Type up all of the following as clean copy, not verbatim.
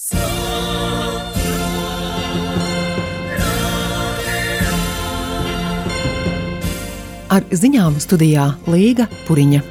Ar ziņām studijā Līga Puriņa.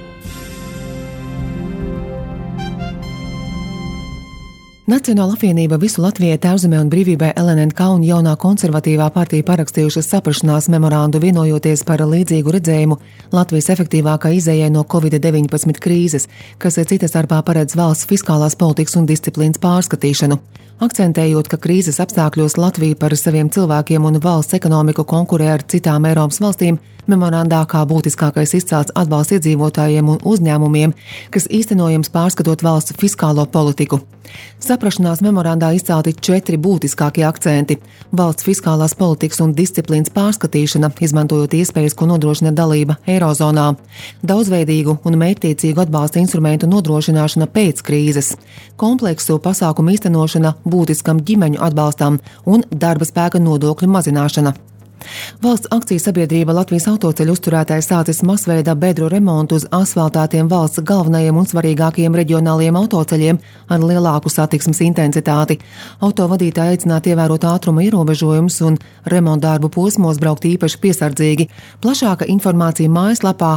Nacionāla apvienība Visu Latvijai, Tēvzemei un brīvībai LNNK un jaunā konservatīvā partija parakstījušas saprašanās memorandu, vienojoties par līdzīgu redzējumu Latvijas efektīvākai izējai no Covid-19 krīzes, kas cita starpā paredz valsts fiskālās politikas un disciplīnas pārskatīšanu. Akcentējot, ka krīzes apstākļos Latvija par saviem cilvēkiem un valsts ekonomiku konkurē ar citām Eiropas valstīm, memorandā kā būtiskākais izcelts atbalsts iedzīvotājiem un uzņēmumiem, kas īstenojams pārskatot valsts fiskālo politiku. Saprašanās memorandā izcelti 4 būtiskākie akcenti – valsts fiskālās politikas un disciplīnas pārskatīšana, izmantojot iespējas, ko nodrošina dalība Eirozonā, daudzveidīgu un mērķtiecīgu atbalsta instrumentu nodrošināšana pēc krīzes, kompleksu pasākumu īstenošana būtiskam ģimeņu atbalstam un darba spēka nodokļu mazināšana. Valsts akciju sabiedrība Latvijas autoceļu uzturētājs sācis masveida bedru remontu uz asfaltātiem valsts galvenajiem un svarīgākajiem reģionālajiem autoceļiem ar lielāku satiksmes intensitāti. Autovadītāji aicināti ievērot ātruma ierobežojumus un remontdarbu posmos braukt īpaši piesardzīgi. Plašāka informācija mājaslapā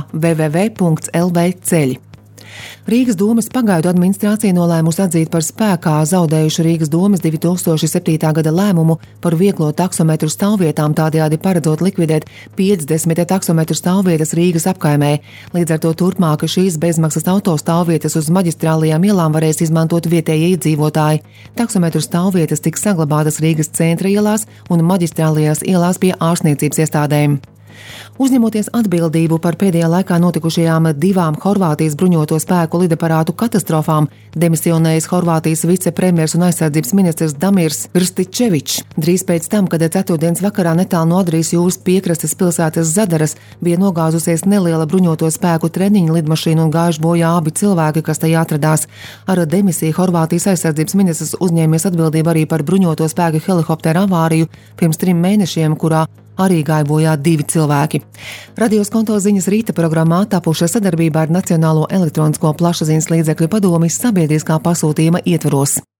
www.lv-ceļi. Rīgas domes pagaidu administrācija nolēmusi atzīt par spēkā zaudējušu Rīgas domes 2007. gada lēmumu par vieglo taksometru stāvvietām, tādējādi paredzot likvidēt 50 taksometru stāvvietas Rīgas apkaimē. Līdz ar to turpmāk šīs bezmaksas autostāvvietas uz maģistrālajām ielām varēs izmantot vietējie iedzīvotāji. Taksometru stāvvietas tiks saglabātas Rīgas centra ielās un maģistrālajās ielās pie ārstniecības iestādēm. Uzņemoties atbildību par pēdējā laikā notikušajām 2 Horvātijas bruņoto spēku lidaparātu katastrofām, demisionējis Horvātijas vicepremjers un aizsardzības ministrs Damirs Krstičevičs. Drīz pēc tam, kad ceturtdienas vakarā netālu no Adrijas jūras piekrastes pilsētas Zadaras bija nogāzusies neliela bruņoto spēku treniņa lidmašīna un gājuši bojā abi cilvēki, kas tajā atradās. Ar demisiju Horvātijas aizsardzības ministrs uzņēmies atbildību arī par bruņoto spēku helikopteru avāriju pirms 3 mēnešiem, kurā arī gāja bojā 2 cilvēki. Radios Konto ziņas rīta programmā tapuša sadarbībā ar Nacionālo elektronisko plašsaziņas līdzekļu padomi sabiedriskā pasūtījuma ietvaros.